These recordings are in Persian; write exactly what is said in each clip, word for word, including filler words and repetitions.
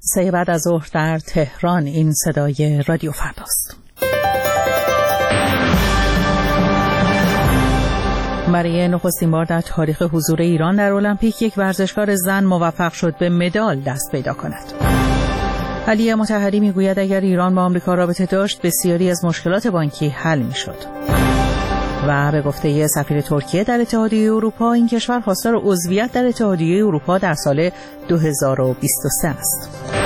سه بعد از ظهر در تهران. این صدای رادیو فرداست. برای نخستین بار در تاریخ حضور ایران در المپیک یک ورزشکار زن موفق شد به مدال دست پیدا کند. علی مطهری میگوید اگر ایران با آمریکا رابطه داشت بسیاری از مشکلات بانکی حل میشد. و به گفته سفیر ترکیه در اتحادیه اروپا این کشور خواستار عضویت در اتحادیه اروپا در سال دو هزار و بیست و سه است.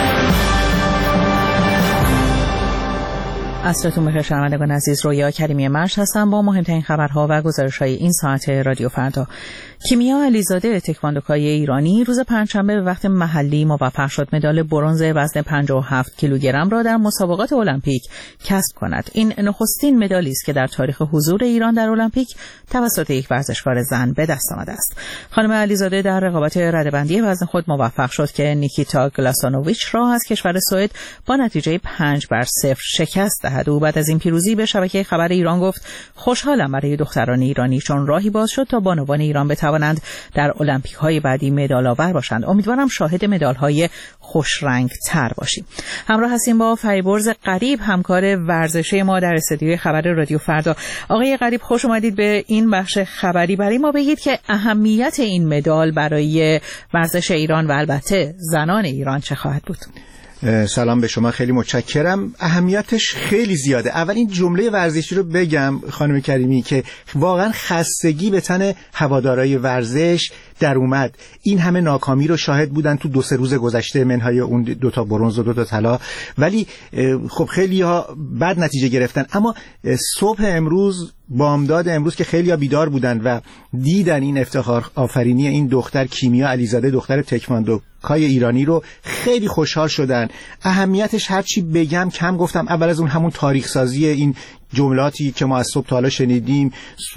عصرتون بخیر شنوندگان عزیز، رویا کریمی مرش هستم با مهمترین خبرها و گزارش‌های این ساعت رادیو فردا. کیمیا علیزاده تکواندوکای ایرانی روز پنجشنبه به وقت محلی موفق شد مدال برنز وزن پنجاه و هفت کیلوگرم را در مسابقات المپیک کسب کند. این نخستین مدالی است که در تاریخ حضور ایران در المپیک توسط یک ورزشکار زن به دست آمده است. خانم علیزاده در رقابت رده‌بندی وزن خود موفق شد که نیکیتا گلاسانوویچ را از کشور سوئد با نتیجه پنج بر صفر شکست دهد. او بعد از این پیروزی به شبکه خبر ایران گفت خوشحالم برای دختران ایرانی چون راهی باز شد تا بانوان ایران بتوانند در المپیک های بعدی مدال آور باشند. امیدوارم شاهد مدال های خوش رنگ تر باشیم. همراه هستیم با فریبرز غریب، همکار ورزشی ما در استودیوی خبر رادیو فردا. آقای غریب خوش اومدید به این بخش خبری. برای ما بگید که اهمیت این مدال برای ورزش ایران و البته زنان ایران چه خواهد بود؟ سلام به شما، خیلی متشکرم. اهمیتش خیلی زیاده. اول این جمله ورزشی رو بگم خانم کریمی که واقعا خستگی به تن هوادارهای ورزش در اومد. این همه ناکامی رو شاهد بودن تو دو سه روز گذشته منهای اون دو تا برنز و دو تا طلا، ولی خب خیلی ها بد نتیجه گرفتن. اما صبح امروز، بامداد امروز که خیلی ها بیدار بودن و دیدن این افتخار آفرینی این دختر کیمیا علیزاده دختر تکواندوکای ایرانی رو، خیلی خوشحال شدن. اهمیتش هرچی بگم کم گفتم. اول از اون همون تاریخ سازی این جملاتی که ما از صبح تا حالا شنیدیم،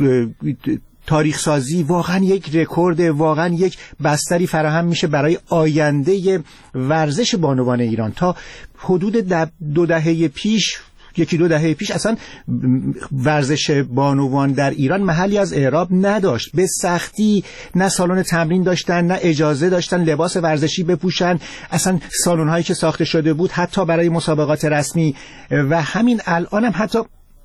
تاریخ سازی واقعا یک رکورد، واقعا یک بستری فراهم میشه برای آینده ورزش بانوان ایران. تا حدود دو دهه پیش یکی دو دهه پیش اصلا ورزش بانوان در ایران محلی از اعراب نداشت. به سختی نه سالن تمرین داشتن، نه اجازه داشتن لباس ورزشی بپوشن. اصلا سالن هایی که ساخته شده بود حتی برای مسابقات رسمی، و همین الان هم حتی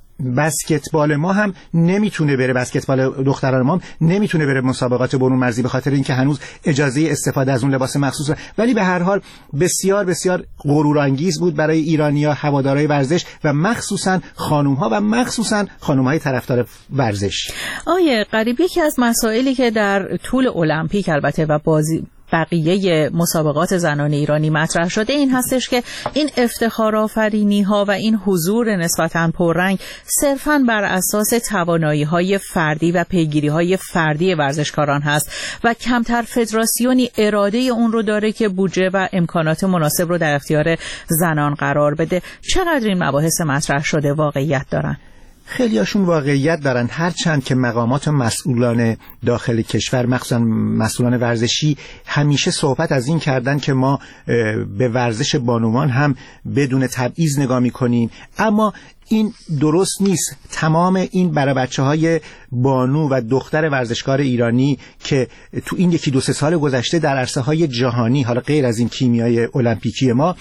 بسکتبال ما هم نمیتونه بره، بسکتبال دختران ما هم نمیتونه بره مسابقات برون مرزی به خاطر اینکه هنوز اجازه استفاده از اون لباس مخصوص. ولی به هر حال بسیار بسیار غرورانگیز بود برای ایرانی‌ها، هوادارهای ورزش و مخصوصا خانم‌ها و مخصوصا خانم‌های طرفدار ورزش. آیه غریب، یکی از مسائلی که در طول المپیک البته و بازی بقیه مسابقات زنان ایرانی مطرح شده این هستش که این افتخارآفرینی ها و این حضور نسبتاً پررنگ صرفاً بر اساس توانایی های فردی و پیگیری های فردی ورزشکاران هست و کمتر فدراسیونی اراده اون رو داره که بودجه و امکانات مناسب رو در اختیار زنان قرار بده. چقدر این مباحث مطرح شده واقعیت دارن؟ خیلی هاشون واقعیت دارن، هرچند که مقامات مسئولان داخل کشور مخصوصا مسئولان ورزشی همیشه صحبت از این کردن که ما به ورزش بانوان هم بدون تبعیض نگاه میکنیم، اما این درست نیست. تمام این برای بچه های بانو و دختر ورزشکار ایرانی که تو این یکی دو سه سال گذشته در عرصه های جهانی، حالا غیر از این کیمیای المپیکی ما،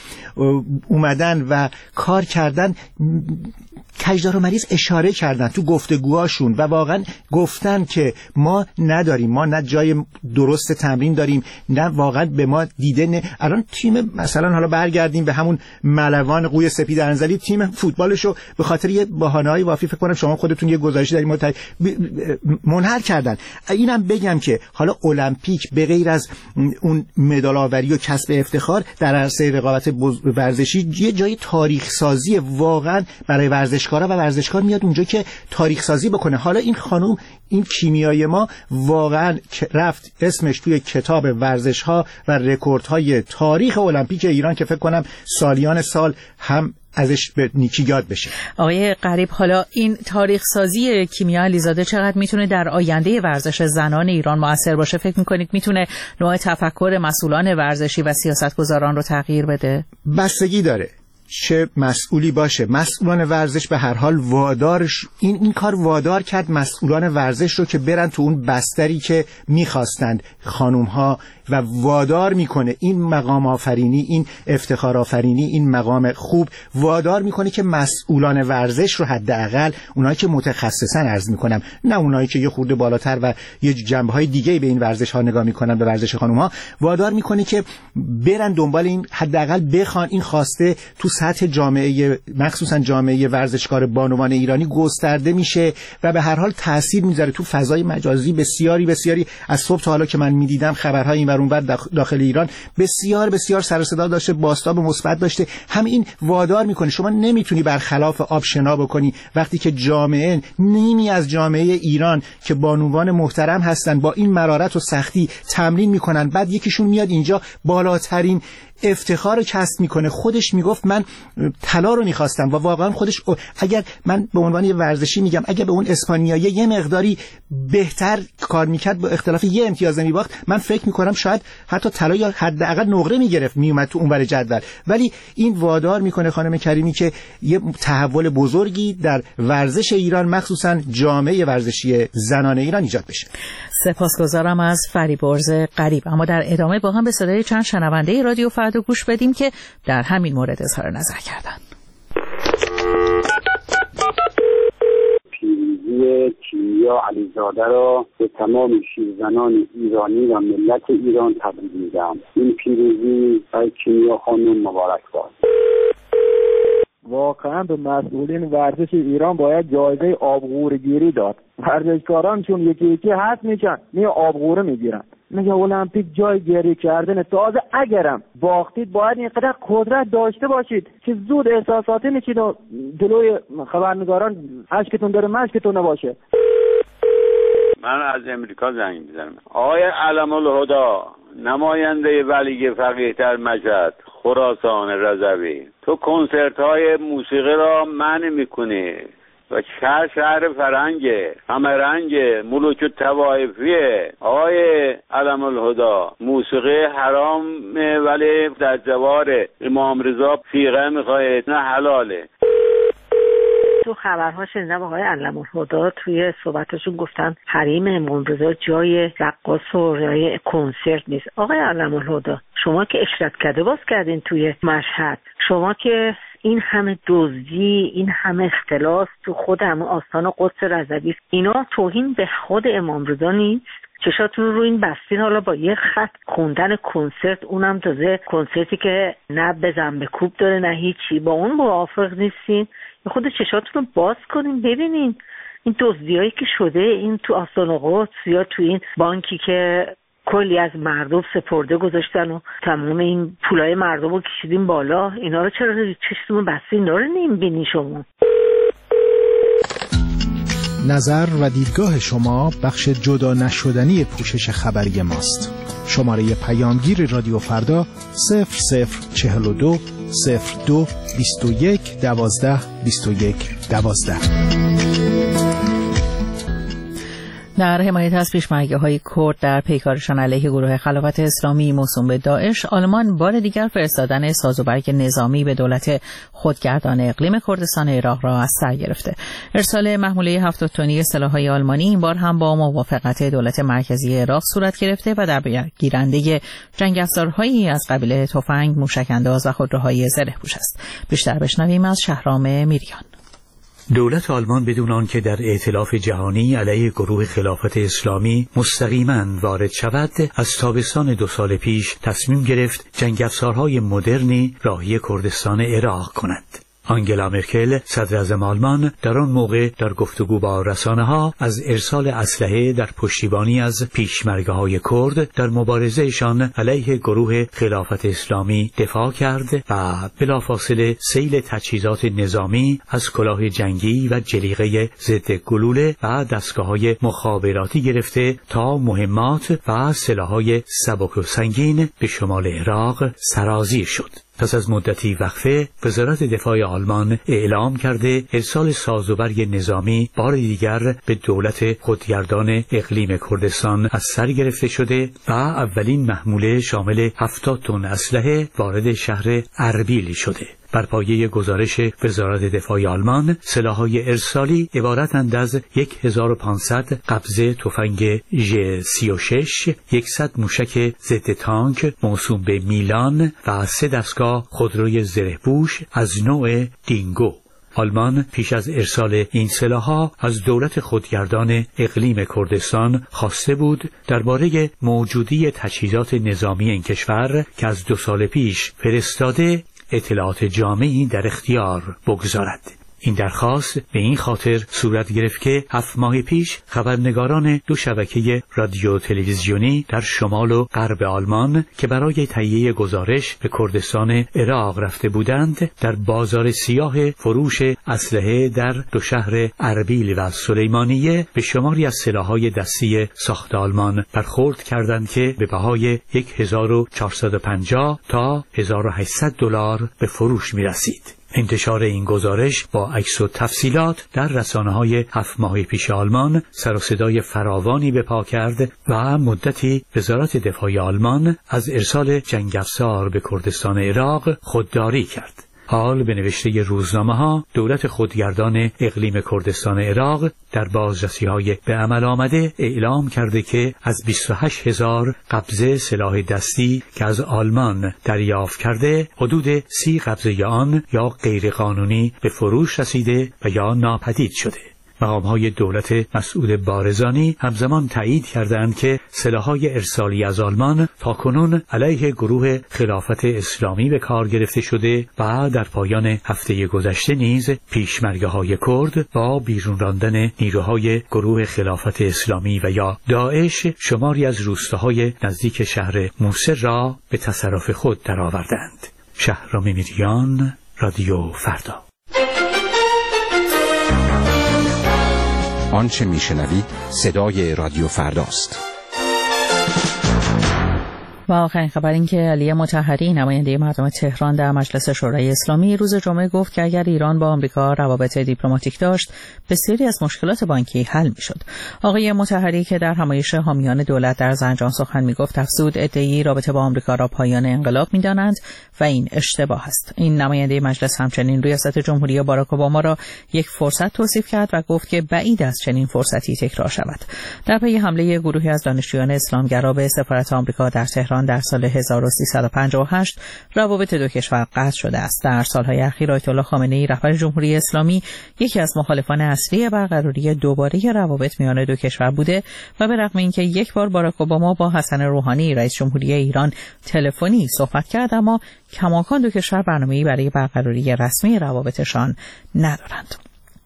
اومدن و کار کردن، کجدار و مریض اشاره کردن تو گفتگوهاشون و واقعا گفتن که ما نداریم، ما نه جای درست تمرین داریم، نه واقعا به ما دیده نه. الان تیم مثلا، حالا برگردیم به همون ملوان قوی سپید انزلی، تیم فوتبالشو به خاطر یه بهانه‌های وافی فکر کنم شما خودتون یه گزارشی در این مورد منحل کردن. اینم بگم که حالا المپیک به غیر از اون مدال آوری و کسب افتخار در عرصه رقابت ورزشی یه جای تاریخ سازی واقعا برای ورزشکارا و ورزشکار میاد اونجا که تاریخ سازی بکنه. حالا این خانم، این کیمیای ما واقعا رفت اسمش توی کتاب ورزش‌ها و رکوردهای تاریخ المپیک ایران که فکر کنم سالیان سال هم ازش به نیکی یاد بشه. آقای غریب، حالا این تاریخ سازی کیمیا علیزاده چقدر میتونه در آینده ورزش زنان ایران موثر باشه؟ فکر میکنید میتونه نوع تفکر مسئولان ورزشی و سیاستگزاران رو تغییر بده؟ بستگی داره. چه مسئولی باشه، مسئولان ورزش به هر حال وادارش این این کار وادار کرد مسئولان ورزش رو که برن تو اون بستری که میخواستند خانوم ها، و وادار میکنه این مقام آفرینی، این افتخار آفرینی، این مقام خوب وادار میکنه که مسئولان ورزش رو، حداقل اونایی که متخصصن عرض میکنم، نه اونایی که یه خورده بالاتر و یه جنبه‌های دیگه‌ای به این ورزش ها نگاه میکنن، به ورزش خانوم ها وادار میکنه که برن دنبال این، حداقل بخوان این خواسته تو سطح جامعه، مخصوصا جامعه ورزشکار بانوان ایرانی گسترده میشه و به هر حال تاثیر میذاره تو فضای مجازی. بسیاری بسیاری از صبح تا حالا که من میدیدم خبرهای این ور اون ور داخل ایران بسیار بسیار سر و صدا داشته، بازتاب مثبت داشته. همین وادار میکنه شما نمیتونی برخلاف آب شنا بکنی وقتی که جامعه، نیمی از جامعه ایران که بانوان محترم هستن با این مرارت و سختی تمرین میکنن، بعد یکیشون میاد اینجا بالاترین افتخار رو کسب میکنه. خودش میگفت من طلا رو میخواستم و واقعا خودش، اگر من به عنوان یه ورزشی میگم، اگر به اون اسپانیایی یه مقداری بهتر کار میکرد با اختلاف یه امتیاز میباخت، من فکر میکنم شاید حتی طلا یا حداقل نقره میگرفت میومد تو اونور جدول. ولی این وادار میکنه خانم کریمی که یه تحول بزرگی در ورزش ایران، مخصوصا جامعه ورزشی زنان ایران ایجاد بشه. سپاسگزارم از فریبرز غریب. اما در ادامه با هم به صدای چند شنونده رادیو فردا گوش بدیم که در همین مورد اظهار نظر کردن. پیروزی کیمیا علیزاده را به تمام شیرزنان ایرانی و ملت ایران تبریک میگم. این پیروزی برای کیمیا خانم مبارک باد. واقعا به مسئولین ورزش ایران باید جایزه آبغوره گیری داد. ورزشکاران چون یکی یکی هست میشن می آبغوره میگیرن. میگه المپیک جای گری کردن تازه اگرم باختید باید اینقدر قدرت داشته باشید که زود احساساتی میشید و جلوی خبرنگاران اشکتون داره مشکتون نباشه. من از امریکا زنگ میزنم. آقای علم الهدا، نماینده ولی فقیه‌تر مشهد خراسان رضوی، تو کنسرت های موسیقی را منع میکنی و شهر شهر فرنگه، همه رنگه، ملوک طوایفیه. آقای علم الهدا، موسیقی حرامه ولی در جوار امام رضا فیقه میخواهید، نه حلاله. تو خبرها شنیدم آقای علم الهدا توی صحبتاشون گفتن حریم امام رضا جای رقاص و جای کنسرت نیست. آقای علم الهدا، شما که اشرت کرده باز کردین توی مشهد، شما که این همه دزدی، این همه اختلاس تو خود همه آستان قدس رضوی، اینا توهین به خود امام رضا نیست؟ چشاتون رو این بستین حالا با یه خط خوندن کنسرت، اونم تازه کنسرتی که نه بزن به کوب داره نه هیچی، با اون موافق نیستین؟ خود چشاتون رو باز کنین ببینین این دزدیایی که شده این تو آستان قدس یا تو این بانکی که کلی از مردم سپرده گذاشتن و تمام این پولای مردم رو کشیدین بالا، اینا رو چرا چشتون بستین؟ اینا رو نمیبینی شما؟ نظر و دیدگاه شما بخش جدا نشدنی پوشش خبری ماست. شماره پیامگیر رادیو فردا صفر صفر چهل و دو صفر دو بیست و یک دوازده بیست و یک دوازده. در حمایت از پیشمرگی‌های کرد در پیکارشان علیه گروه خلافت اسلامی موسوم به داعش، آلمان بار دیگر فرستادن سازوبرگ نظامی به دولت خودگردان اقلیم کردستان عراق را از سر گرفته. ارسال محموله هفتاد تنی سلاح‌های آلمانی این بار هم با موافقت دولت مرکزی عراق صورت گرفته و در گیرنده جنگ افزارهایی از قبیله تفنگ، موشک‌انداز و خودروهای زره‌پوش است. بیشتر بشنویم از شهرام میریان. دولت آلمان بدون آنکه در ائتلاف جهانی علیه گروه خلافت اسلامی مستقیما وارد شود، از تابستان دو سال پیش تصمیم گرفت جنگ افزارهای مدرنی راهی کردستان عراق کند. آنگلا مرکل صدراعظم آلمان در آن موقع در گفتگو با رسانه‌ها از ارسال اسلحه در پشتیبانی از پیشمرگه‌های کرد در مبارزهشان علیه گروه خلافت اسلامی دفاع کرد و بلافاصله سیل تجهیزات نظامی از کلاه جنگی و جلیقه ضد گلوله و دستگاه‌های مخابراتی گرفته تا مهمات و سلاح‌های سبک و سنگین به شمال عراق سرازیر شد. پس از مدتی وقفه، وزارت دفاع آلمان اعلام کرده ارسال سازوبرگ نظامی بار دیگر به دولت خودگردان اقلیم کردستان از سر گرفته شده و اولین محموله شامل هفتاد تن اسلحه وارد شهر اربیل شده. بر پایه گزارش وزارت دفاع آلمان، سلاح‌های ارسالی عبارتند از هزار و پانصد قبضه تفنگ ژ سی و شش، صد موشک ضد تانک موسوم به میلان و سه دستگاه خودروی زره‌پوش از نوع دینگو. آلمان پیش از ارسال این سلاح‌ها از دولت خودگردان اقلیم کردستان خواسته بود درباره موجودی تجهیزات نظامی این کشور که از دو سال پیش فرستاده اطلاعات جامعی در اختیار بگذارد. این درخواست به این خاطر صورت گرفت که هفت ماه پیش خبرنگاران دو شبکه رادیو تلویزیونی در شمال و غرب آلمان که برای تهیه گزارش به کردستان عراق رفته بودند، در بازار سیاه فروش اسلحه در دو شهر اربیل و سلیمانیه به شماری از سلاح‌های دستی ساخت آلمان برخورد کردند که به بهای هزار و چهارصد و پنجاه تا هزار و هشتصد دلار به فروش می‌رسید. انتشار این گزارش با عکس و تفصیلات در رسانه‌های هفت ماه پیش آلمان سر و صدای فراوانی به پا کرد و مدتی وزارت دفاع آلمان از ارسال جنگ افزار به کردستان عراق خودداری کرد. حال به نوشته روزنامه‌ها دولت خودگردان اقلیم کردستان عراق در بازرسی‌های به عمل آمده اعلام کرده که از بیست و هشت هزار قبضه سلاح دستی که از آلمان دریافت کرده، حدود سی قبضه آن یا غیرقانونی به فروش رسیده و یا ناپدید شده. مقام‌های دولت مسعود بارزانی همزمان تایید کردند که سلاح‌های ارسالی از آلمان تاکنون علیه گروه خلافت اسلامی به کار گرفته شده و در پایان هفته گذشته نیز پیشمرگه‌های کرد با بیرون راندن نیروهای گروه خلافت اسلامی و یا داعش شماری از روستاهای نزدیک شهر موصل را به تصرف خود درآوردند. شهرام میریان، رادیو فردا. آنچه میشنوید صدای رادیو فرداست. و آخرین خبر این که علی مطهری نماینده مردم تهران در مجلس شورای اسلامی روز جمعه گفت که اگر ایران با آمریکا روابط دیپلماتیک داشت بسیاری از مشکلات بانکی حل میشد. آقای مطهری که در همایش حامیان دولت در زنجان سخن میگفت افزود ادعای رابطه با آمریکا را پایان انقلاب میدانند و این اشتباه است. این نماینده مجلس همچنین ریاست جمهوری باراک اوباما را یک فرصت توصیف کرد و گفت که بعید است چنین فرصتی تکرار شود. در پی حمله گروهی از دانشجویان اسلامگرا به سفارت آمریکا در تهران در سال هزار و سیصد و پنجاه و هشت رابط دو کشور قطع شده است. در سالهای اخیر آیت الله خامنه‌ای رهبر جمهوری اسلامی یکی از مخالفان اصلی برقراری دوباره روابط میان دو کشور بوده و به رغم اینکه یک بار باراک اوباما با حسن روحانی رئیس جمهوری ایران تلفنی صحبت کرد، اما کماکان دو کشور برنامه‌ای برای برقراری رسمی روابطشان ندارند.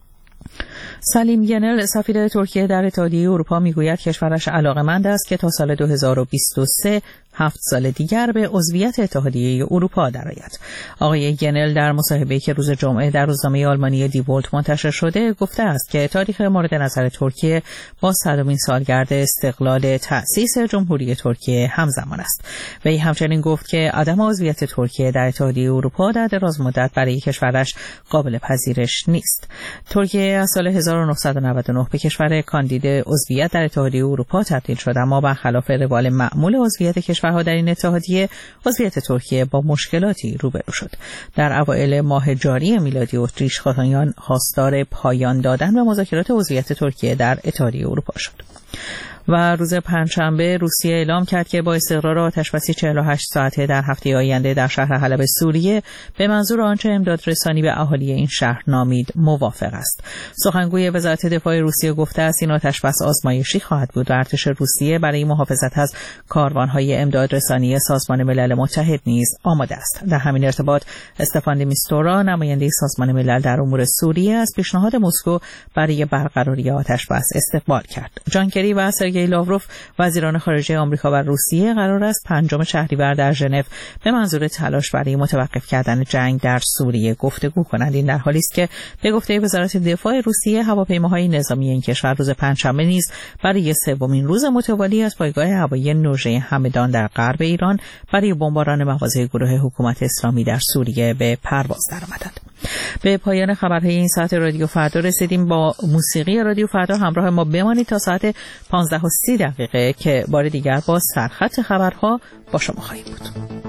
سلیم ینل سفیر ترکیه در اتحادیه اروپا میگوید کشورش علاقه‌مند است که تا سال دو هزار و بیست و سه هفت سال دیگر به عضویت اتحادیه اروپا درآید. آقای ینل در مصاحبه‌ای که روز جمعه در روزنامه آلمانی دی ولت منتشر شده گفته است که تاریخ مورد نظر ترکیه با صدمین سالگرد استقلال تأسیس جمهوری ترکیه همزمان است. وی همچنین گفت که عدم عضویت ترکیه در اتحادیه اروپا در دراز مدت برای کشورش قابل پذیرش نیست. ترکیه از سال هزار و نهصد و نود و نه به کشور کاندید عضویت در اتحادیه اروپا تبدیل شد، اما برخلاف روال معمول عضویت کشورها در این اتحادیه، عضویت ترکیه با مشکلاتی روبرو شد. در اوایل ماه جاری میلادی اتریش خواستار پایان دادن و مذاکرات عضویت ترکیه در اتحادیه اروپا شد. و روز پنجشنبه روسیه اعلام کرد که با استقرار آتشبسی چهل و هشت ساعته در هفته آینده در شهر حلب سوریه به منظور آنچه امدادرسانی به اهالی این شهر نامید موافق است. سخنگوی وزارت دفاع روسیه گفته است این آتشبس آزمایشی خواهد بود و ارتش روسیه برای محافظت از کاروانهای امدادرسانی سازمان ملل متحد نیز آماده است. در همین ارتباط استفان دمیستورا نماینده سازمان ملل در امور سوریه از پیشنهاد مسکو برای برقراری آتشبس استقبال کرد. جان کری و سرگئی لاوروف وزیران خارجه آمریکا و روسیه قرار است پنجم شهریور در ژنو به منظور تلاش برای متوقف کردن جنگ در سوریه گفتگو کنند. این در حالی است که به گفته وزارت دفاع روسیه هواپیماهای نظامی این کشور روز پنجشنبه نیز برای سومین روز متوالی از پایگاه هوایی نوژه همدان در غرب ایران برای بمباران مواضع گروه حکومت اسلامی در سوریه به پرواز درآمدند. به پایان خبرهای این ساعت رادیو فردا رسیدیم. با موسیقی رادیو فردا همراه ما بمانید تا ساعت پانزده و سی دقیقه که بار دیگر با سرخط خبرها با شما خواهیم بود.